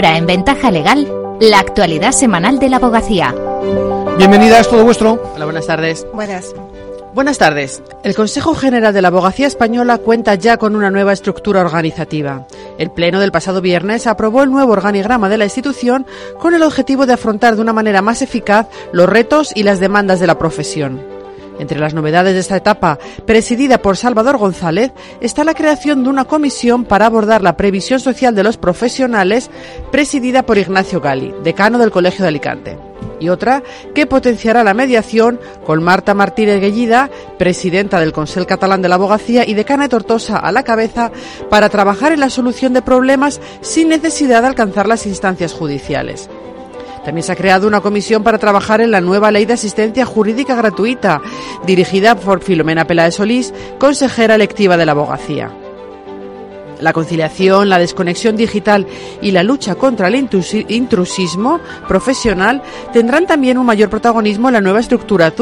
Ahora en Ventaja Legal, la actualidad semanal de la abogacía. Bienvenida, es todo vuestro. Hola, buenas tardes. Buenas tardes. El Consejo General de la Abogacía Española cuenta ya con una nueva estructura organizativa. El Pleno del pasado viernes aprobó el nuevo organigrama de la institución con el objetivo de afrontar de una manera más eficaz los retos y las demandas de la profesión. Entre las novedades de esta etapa, presidida por Salvador González, está la creación de una comisión para abordar la previsión social de los profesionales, presidida por Ignacio Gali, decano del Colegio de Alicante. Y otra que potenciará la mediación con Marta Martínez Guellida, presidenta del Consell Catalán de la Abogacía y decana de Tortosa a la cabeza, para trabajar en la solución de problemas sin necesidad de alcanzar las instancias judiciales. También se ha creado una comisión para trabajar en la nueva Ley de Asistencia Jurídica Gratuita, dirigida por Filomena Peláez Solís, consejera electiva de la Abogacía. La conciliación, la desconexión digital y la lucha contra el intrusismo profesional tendrán también un mayor protagonismo en la nueva estructura,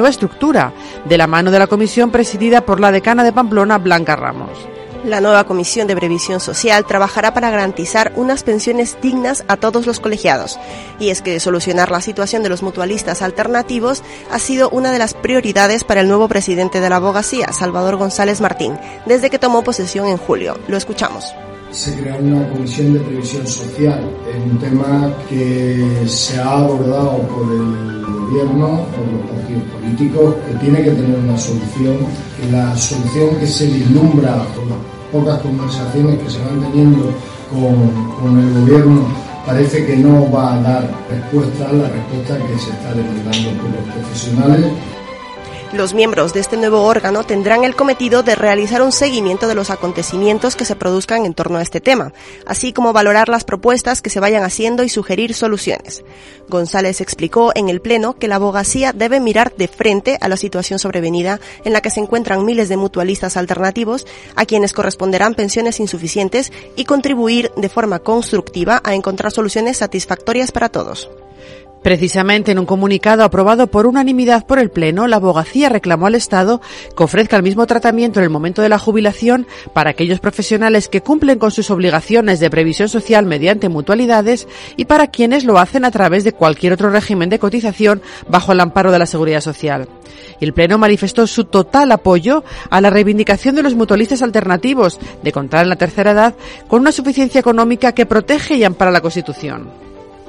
de la mano de la comisión presidida por la decana de Pamplona, Blanca Ramos. La nueva Comisión de Previsión Social trabajará para garantizar unas pensiones dignas a todos los colegiados. Y es que solucionar la situación de los mutualistas alternativos ha sido una de las prioridades para el nuevo presidente de la abogacía, Salvador González Martín, desde que tomó posesión en julio. Lo escuchamos. Se crea una comisión de previsión social. Es un tema que se ha abordado por el gobierno, por los partidos políticos, que tiene que tener una solución. La solución que se vislumbra por las pocas conversaciones que se van teniendo con el gobierno parece que no va a dar respuesta a la respuesta que se está demandando por los profesionales. Los miembros de este nuevo órgano tendrán el cometido de realizar un seguimiento de los acontecimientos que se produzcan en torno a este tema, así como valorar las propuestas que se vayan haciendo y sugerir soluciones. González explicó en el Pleno que la abogacía debe mirar de frente a la situación sobrevenida en la que se encuentran miles de mutualistas alternativos, a quienes corresponderán pensiones insuficientes, y contribuir de forma constructiva a encontrar soluciones satisfactorias para todos. Precisamente en un comunicado aprobado por unanimidad por el Pleno, la abogacía reclamó al Estado que ofrezca el mismo tratamiento en el momento de la jubilación para aquellos profesionales que cumplen con sus obligaciones de previsión social mediante mutualidades y para quienes lo hacen a través de cualquier otro régimen de cotización bajo el amparo de la Seguridad Social. El Pleno manifestó su total apoyo a la reivindicación de los mutualistas alternativos de contar en la tercera edad con una suficiencia económica que protege y ampara la Constitución.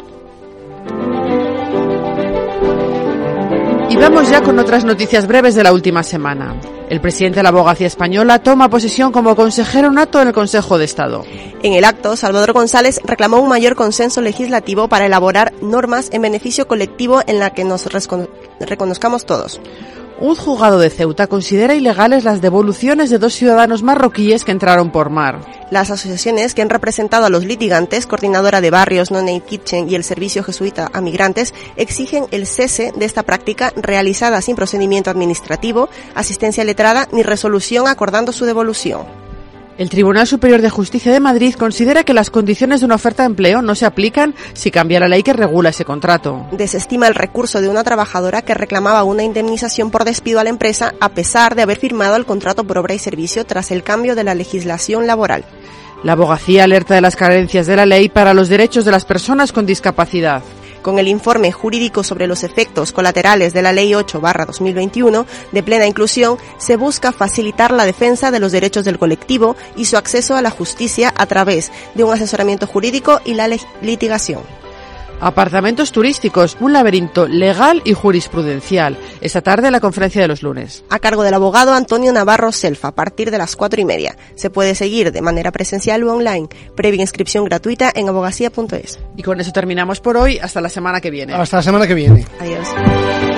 Y vamos ya con otras noticias breves de la última semana. El presidente de la Abogacía Española toma posesión como consejero nato en el Consejo de Estado. En el acto, Salvador González reclamó un mayor consenso legislativo para elaborar normas en beneficio colectivo en la que nos reconozcamos todos. Un juzgado de Ceuta considera ilegales las devoluciones de 2 ciudadanos marroquíes que entraron por mar. Las asociaciones que han representado a los litigantes, Coordinadora de Barrios, No Name Kitchen y el Servicio Jesuita a Migrantes, exigen el cese de esta práctica realizada sin procedimiento administrativo, asistencia letrada ni resolución acordando su devolución. El Tribunal Superior de Justicia de Madrid considera que las condiciones de una oferta de empleo no se aplican si cambia la ley que regula ese contrato. Desestima el recurso de una trabajadora que reclamaba una indemnización por despido a la empresa a pesar de haber firmado el contrato por obra y servicio tras el cambio de la legislación laboral. La abogacía alerta de las carencias de la ley para los derechos de las personas con discapacidad. Con el informe jurídico sobre los efectos colaterales de la Ley 8/2021 de plena inclusión, se busca facilitar la defensa de los derechos del colectivo y su acceso a la justicia a través de un asesoramiento jurídico y la litigación. Apartamentos turísticos, un laberinto legal y jurisprudencial. Esta tarde la conferencia de los lunes. A cargo del abogado Antonio Navarro Selfa, a partir de las 4:30. Se puede seguir de manera presencial o online. Previa inscripción gratuita en abogacía.es. Y con eso terminamos por hoy. Hasta la semana que viene. Hasta la semana que viene. Adiós.